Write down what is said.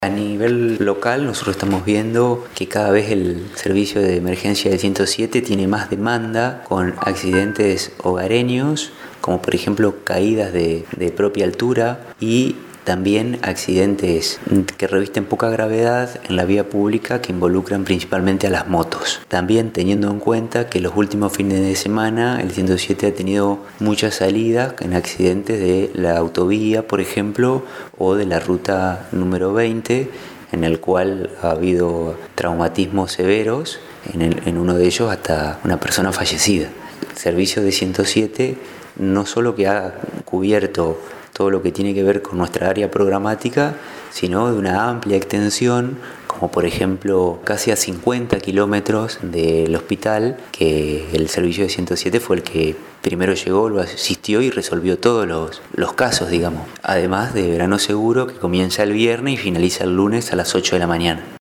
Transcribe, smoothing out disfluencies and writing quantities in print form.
A nivel local nosotros estamos viendo que cada vez el servicio de emergencia del 107 tiene más demanda con accidentes hogareños, como por ejemplo caídas de propia altura y también accidentes que revisten poca gravedad en la vía pública que involucran principalmente a las motos. También teniendo en cuenta que los últimos fines de semana el 107 ha tenido muchas salidas en accidentes de la autovía, por ejemplo, o de la ruta número 20, en el cual ha habido traumatismos severos, en uno de ellos hasta una persona fallecida. El servicio de 107 no solo que ha cubierto todo lo que tiene que ver con nuestra área programática, sino de una amplia extensión, como por ejemplo casi a 50 kilómetros del hospital, que el servicio de 107 fue el que primero llegó, lo asistió y resolvió todos los casos, digamos. Además de Verano Seguro, que comienza el viernes y finaliza el lunes a las 8 de la mañana.